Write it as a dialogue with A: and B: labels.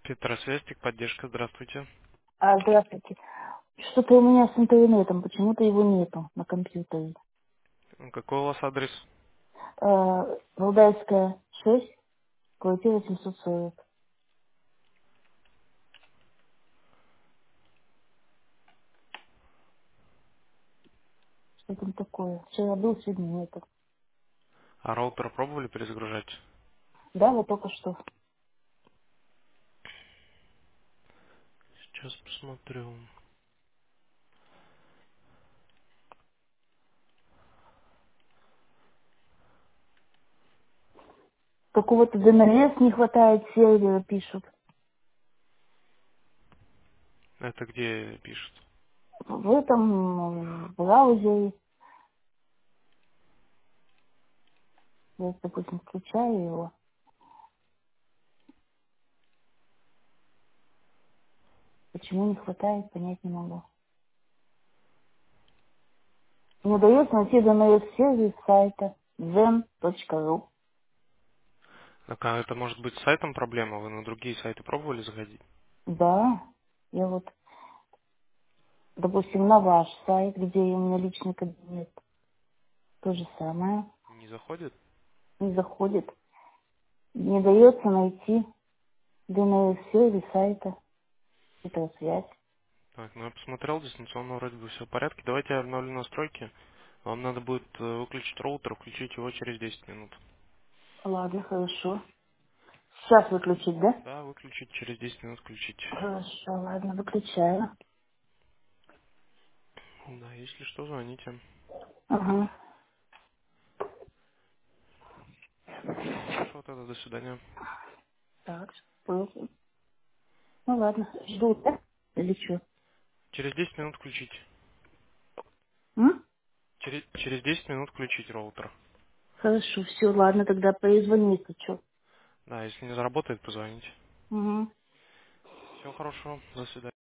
A: Петросвязь, поддержка, здравствуйте.
B: Здравствуйте. Что-то у меня с интернетом, почему-то его нету на компьютере.
A: Какой у вас адрес?
B: Валдайская, 6, квартира 740. Что там такое? Вчера был, сегодня нету.
A: А роутер пробовали перезагружать?
B: Да, вот только что.
A: Сейчас посмотрю.
B: Какого-то ДНС не хватает, сервера пишут.
A: Это где пишут?
B: В этом браузере, я, допустим, включаю его. Почему не хватает, понять не могу. Не удается найти ДНС-сервис сайта zen.ru.
A: Так, а это может быть с сайтом проблема? Вы на другие сайты пробовали заходить?
B: Да, я вот, допустим, на ваш сайт, где у меня личный кабинет, то же самое.
A: Не заходит?
B: Не заходит. Не дается найти DNS-сервис сайта. Это связь.
A: Так, ну я посмотрел, дистанционно вроде бы все в порядке. Давайте я обновлю настройки. Вам надо будет выключить роутер, включить его через 10 минут.
B: Ладно, хорошо. Сейчас выключить, да?
A: Да, выключить, через 10 минут включить.
B: Хорошо, ладно, выключаю.
A: Да, если что, звоните.
B: Ага.
A: Хорошо, тогда до свидания.
B: Так, понял. Ну ладно, жду, да? Или что?
A: Через 10 минут включить.
B: М?
A: Через 10 минут включить роутер.
B: Хорошо, все, ладно, тогда позвони, если что.
A: Да, если не заработает, позвоните.
B: Угу.
A: Всего хорошего. До свидания.